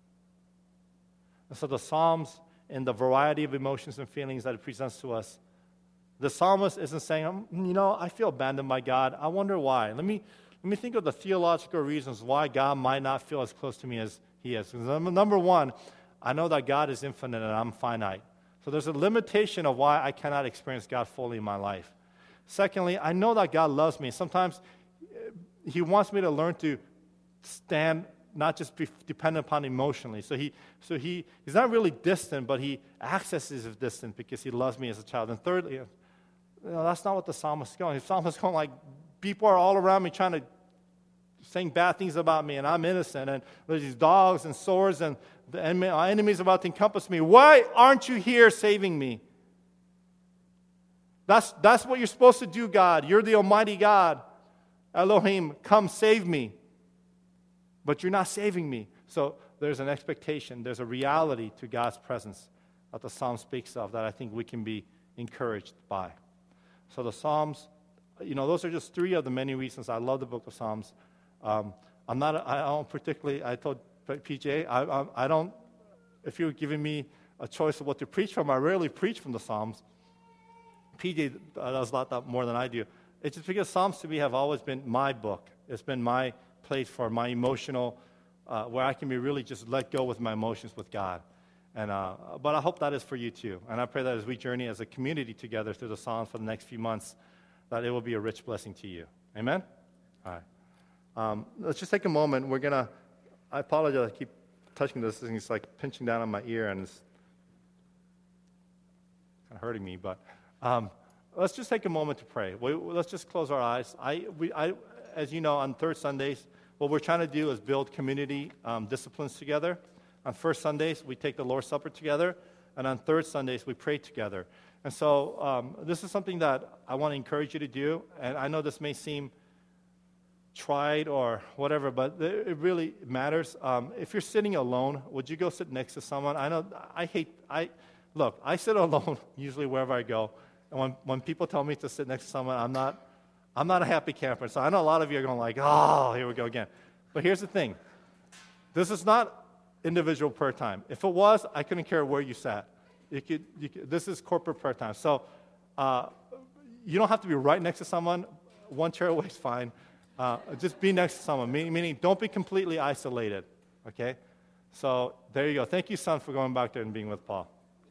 And so the Psalms, in the variety of emotions and feelings that it presents to us, the psalmist isn't saying, you know, I feel abandoned by God. I wonder why. Let me let me think of the theological reasons why God might not feel as close to me as He is. Number one, I know that God is infinite and I'm finite. So there's a limitation of why I cannot experience God fully in my life. Secondly, I know that God loves me. Sometimes He wants me to learn to stand, not just be dependent upon emotionally. So he, so he, He's not really distant, but He accesses as distant because He loves me as a child. And thirdly, you know, that's not what the psalmist is going. The psalmist is going like, people are all around me trying to saying bad things about me, and I'm innocent, and there's these dogs and swords, and the enemy, our enemies are about to encompass me. Why aren't you here saving me? That's, that's what you're supposed to do, God. You're the Almighty God. Elohim, come save me. But you're not saving me. So there's an expectation, there's a reality to God's presence that the Psalm speaks of that I think we can be encouraged by. So the Psalms, you know, those are just three of the many reasons I love the book of Psalms. Um, I'm not, I don't particularly, I told P J, I, I, I don't, if you're giving me a choice of what to preach from, I rarely preach from the Psalms. P J does a lot more than I do. It's just because Psalms to me have always been my book. It's been my place for my emotional, uh, where I can be really just let go with my emotions with God. And uh, but I hope that is for you too. And I pray that as we journey as a community together through the Psalms for the next few months, that it will be a rich blessing to you. Amen? All right. Um, let's just take a moment. We're going to, I apologize, I keep touching this, and it's like pinching down on my ear, and it's kind of hurting me, but um, let's just take a moment to pray. We, let's just close our eyes. I, we, I, as you know, on third Sundays, what we're trying to do is build community um, disciplines together. On first Sundays, we take the Lord's Supper together, and on third Sundays, we pray together. And so um, this is something that I want to encourage you to do, and I know this may seem tried or whatever, but it really matters. Um, if you're sitting alone, would you go sit next to someone? I know, I hate, I look, I sit alone usually wherever I go, and when, when people tell me to sit next to someone, I'm not, I'm not a happy camper. So I know a lot of you are going like, oh, here we go again. But here's the thing. This is not individual prayer time. If it was, I couldn't care where you sat. You could, you could, this is corporate prayer time. So uh, you don't have to be right next to someone. One chair away is fine. Uh, just be next to someone, meaning, meaning don't be completely isolated, okay? So there you go. Thank you, son, for going back there and being with Paul.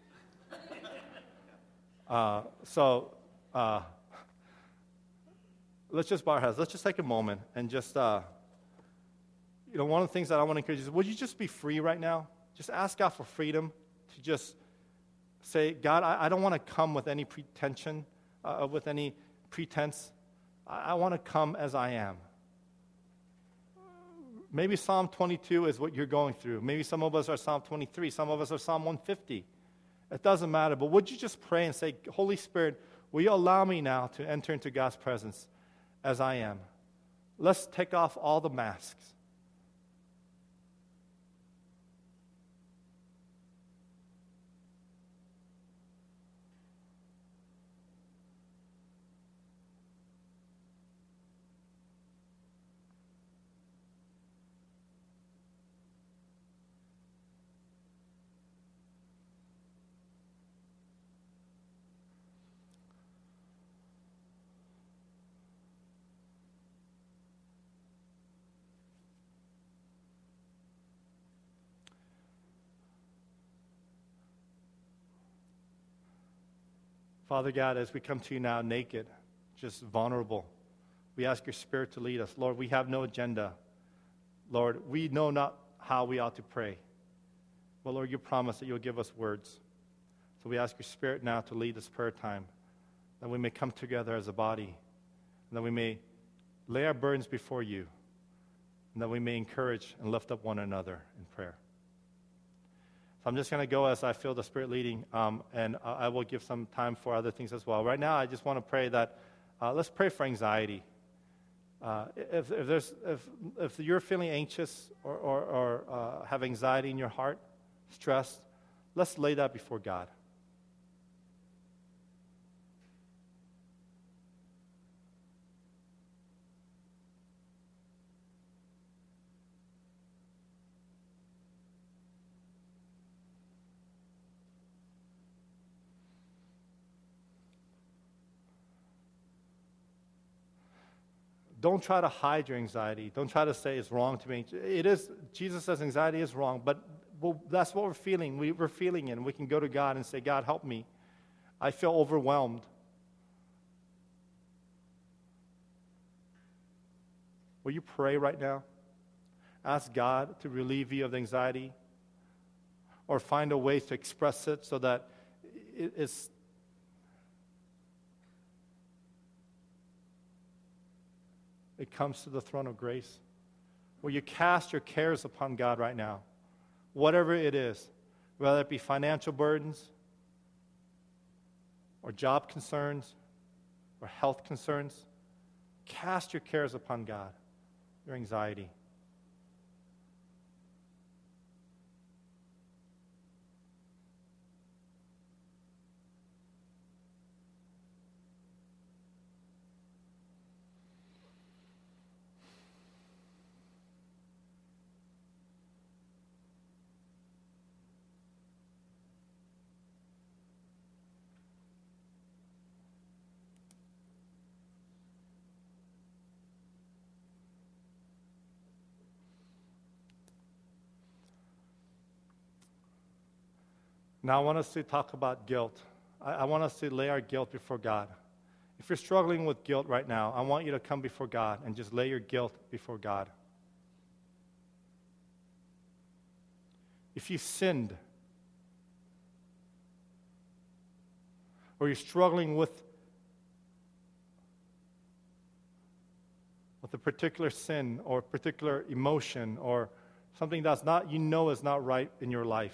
Uh, so uh, let's just bow our heads. Let's just take a moment and just, uh, you know, one of the things that I want to encourage you is, would you just be free right now? Just ask God for freedom to just say, God, I, I don't want to come with any pretension, uh, with any pretense. I, I want to come as I am. Maybe Psalm twenty-two is what you're going through. Maybe some of us are Psalm twenty-three. Some of us are Psalm one fifty. It doesn't matter. But would you just pray and say, Holy Spirit, will you allow me now to enter into God's presence as I am? Let's take off all the masks. Father God, as we come to you now naked, just vulnerable, we ask your Spirit to lead us. Lord, we have no agenda. Lord, we know not how we ought to pray. But Lord, you promise that you'll give us words. So we ask your Spirit now to lead this prayer time, that we may come together as a body, and that we may lay our burdens before you, and that we may encourage and lift up one another in prayer. So I'm just going to go as I feel the Spirit leading, um, and I will give some time for other things as well. Right now, I just want to pray that, uh, let's pray for anxiety. Uh, if, if, there's, if, if you're feeling anxious or, or, or uh, have anxiety in your heart, stress, let's lay that before God. Don't try to hide your anxiety. Don't try to say it's wrong to me. It is, Jesus says anxiety is wrong, but well, that's what we're feeling. We, we're feeling it, and we can go to God and say, God, help me. I feel overwhelmed. Will you pray right now? Ask God to relieve you of the anxiety, or find a way to express it so that it, it's it comes to the throne of grace. Will you cast your cares upon God right now? Whatever it is, whether it be financial burdens, or job concerns, or health concerns, cast your cares upon God, your anxiety. Now I want us to talk about guilt. I, I want us to lay our guilt before God. If you're struggling with guilt right now, I want you to come before God and just lay your guilt before God. If you sinned, or you're struggling with, with a particular sin or particular emotion or something that's not, you know is not right in your life,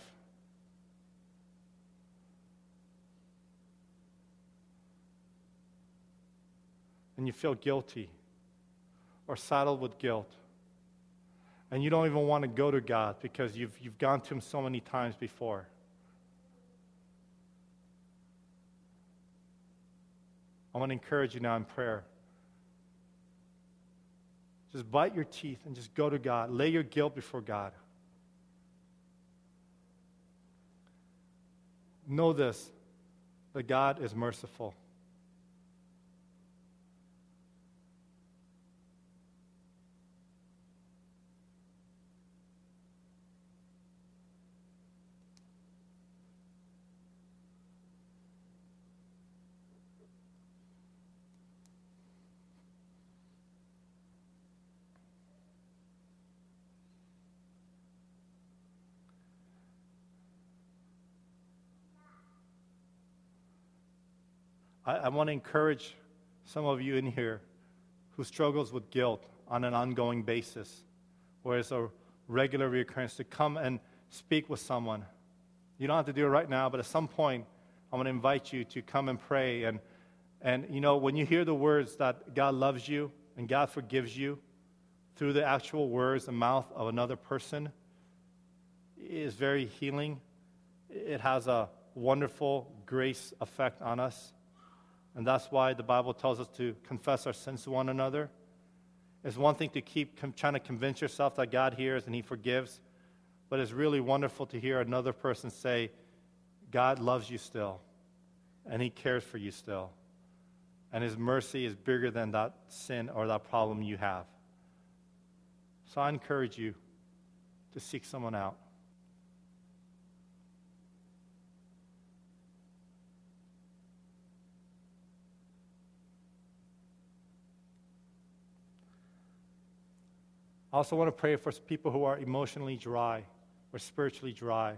and you feel guilty or saddled with guilt, and you don't even want to go to God because you've, you've gone to Him so many times before, I want to encourage you now in prayer. Just bite your teeth and just go to God. Lay your guilt before God. Know this, that God is merciful. I, I want to encourage some of you in here who struggles with guilt on an ongoing basis, where it's a regular reoccurrence, to come and speak with someone. You don't have to do it right now, but at some point, I want to invite you to come and pray. And, and you know, when you hear the words that God loves you and God forgives you through the actual words and mouth of another person, it is very healing. It has a wonderful grace effect on us. And that's why the Bible tells us to confess our sins to one another. It's one thing to keep com- trying to convince yourself that God hears and He forgives, but it's really wonderful to hear another person say, God loves you still, and He cares for you still, and His mercy is bigger than that sin or that problem you have. So I encourage you to seek someone out. I also want to pray for people who are emotionally dry or spiritually dry.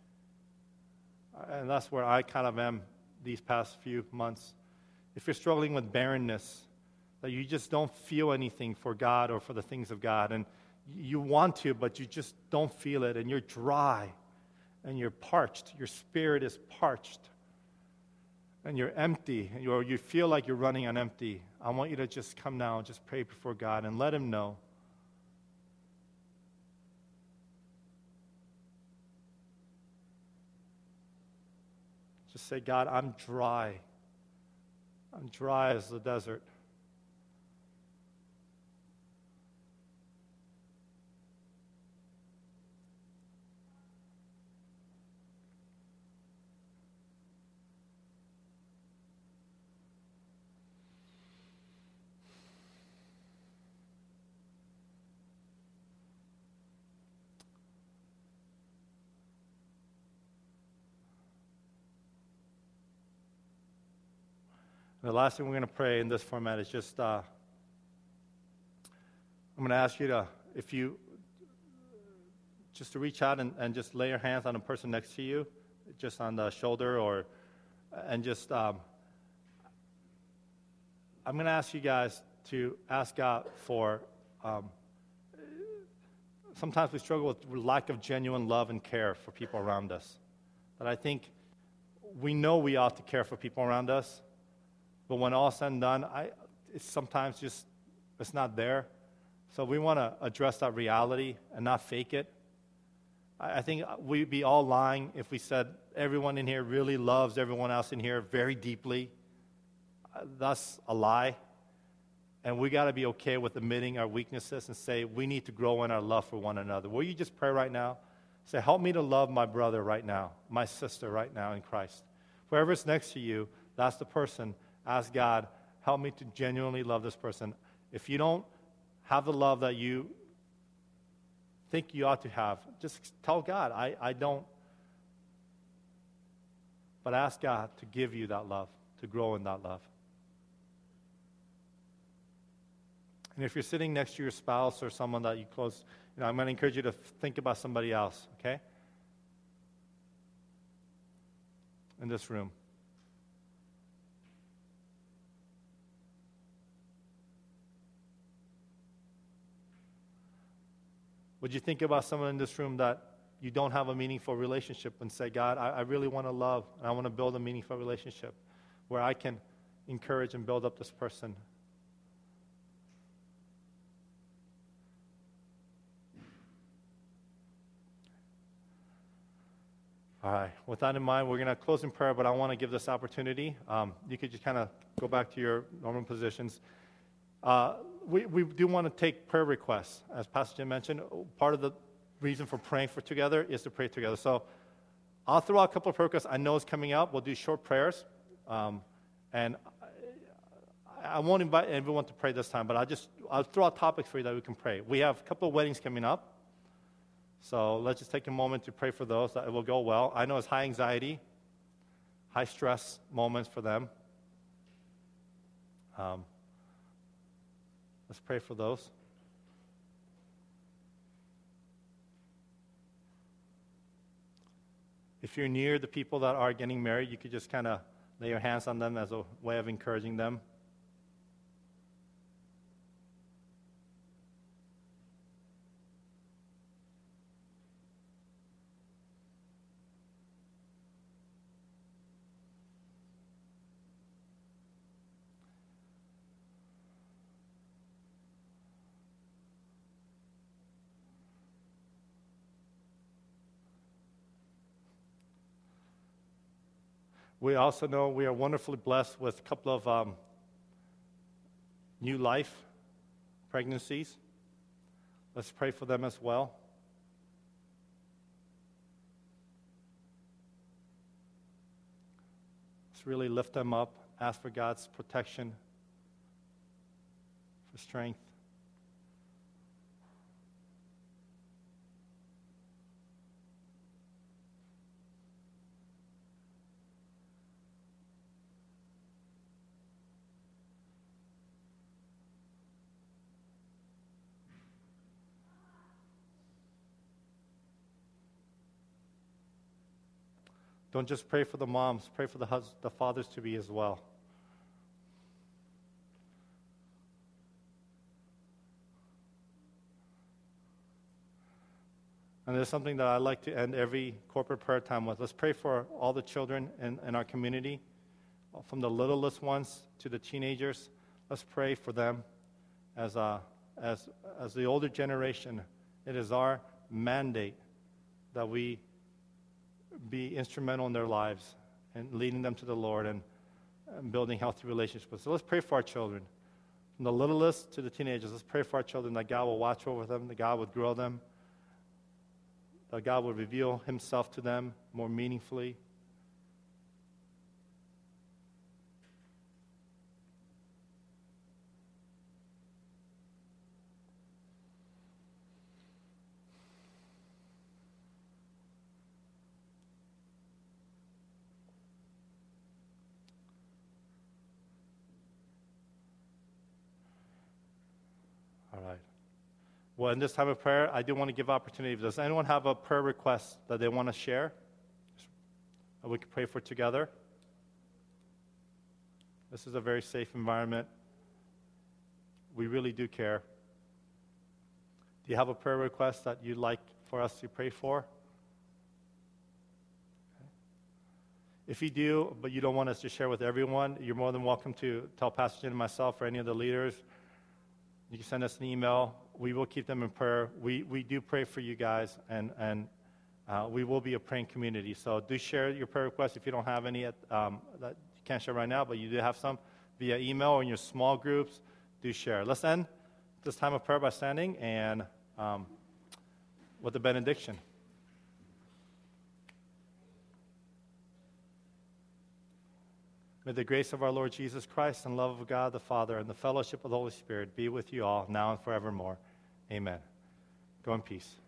And that's where I kind of am these past few months. If you're struggling with barrenness, that you just don't feel anything for God or for the things of God, and you want to, but you just don't feel it, and you're dry, and you're parched, your spirit is parched, and you're empty, or you feel like you're running on empty, I want you to just come now and just pray before God and let Him know. Just say, God, I'm dry. I'm dry as the desert. The last thing we're going to pray in this format is just, uh, I'm going to ask you to, if you, just to reach out and, and just lay your hands on the person next to you, just on the shoulder, or, and just, um, I'm going to ask you guys to ask God for, um, sometimes we struggle with lack of genuine love and care for people around us. But I think we know we ought to care for people around us. But when all said and done, I, it's sometimes just, it's not there. So we want to address that reality and not fake it. I, I think we'd be all lying if we said everyone in here really loves everyone else in here very deeply. Uh, that's a lie. And we got to be okay with admitting our weaknesses and say we need to grow in our love for one another. Will you just pray right now? Say, help me to love my brother right now, my sister right now in Christ. Whoever's next to you, that's the person. Ask God, help me to genuinely love this person. If you don't have the love that you think you ought to have, just tell God, I, I don't. But ask God to give you that love, to grow in that love. And if you're sitting next to your spouse or someone that you close, you know, I'm going to encourage you to think about somebody else, okay? In this room. Would you think about someone in this room that you don't have a meaningful relationship and say, God, I, I really want to love and I want to build a meaningful relationship where I can encourage and build up this person? All right. With that in mind, we're going to close in prayer, but I want to give this opportunity. Um, you could just kind of go back to your normal positions. Uh, we, we do want to take prayer requests. As Pastor Jim mentioned, part of the reason for praying for together is to pray together. So I'll throw out a couple of prayer requests I know is coming up. We'll do short prayers. Um, and I, I won't invite everyone to pray this time, but I'll just I'll throw out topics for you that we can pray. We have a couple of weddings coming up. So let's just take a moment to pray for those, that it will go well. I know it's high anxiety, high stress moments for them. Um, let's pray for those. If you're near the people that are getting married, you could just kind of lay your hands on them as a way of encouraging them. We also know we are wonderfully blessed with a couple of um, new life pregnancies. Let's pray for them as well. Let's really lift them up, ask for God's protection, for strength. Don't just pray for the moms, pray for the, hus- the fathers to be as well. And there's something that I like to end every corporate prayer time with. Let's pray for all the children in, in our community, from the littlest ones to the teenagers. Let's pray for them as, a, as, as the older generation. It is our mandate that we be instrumental in their lives and leading them to the Lord and, and building healthy relationships. So let's pray for our children. From the littlest to the teenagers, let's pray for our children that God will watch over them, that God would grow them, that God would reveal himself to them more meaningfully. All right. Well, in this time of prayer, I do want to give opportunity. Does anyone have a prayer request that they want to share? That we can pray for together. This is a very safe environment. We really do care. Do you have a prayer request that you'd like for us to pray for? Okay. If you do, but you don't want us to share with everyone, you're more than welcome to tell Pastor Jen and myself or any of the leaders. You can send us an email. We will keep them in prayer. We we do pray for you guys, and and uh, we will be a praying community. So do share your prayer requests if you don't have any at, um, that you can't share right now, but you do have some via email or in your small groups. Do share. Let's end this time of prayer by standing and um, with the benediction. May the grace of our Lord Jesus Christ and love of God the Father and the fellowship of the Holy Spirit be with you all now and forevermore. Amen. Go in peace.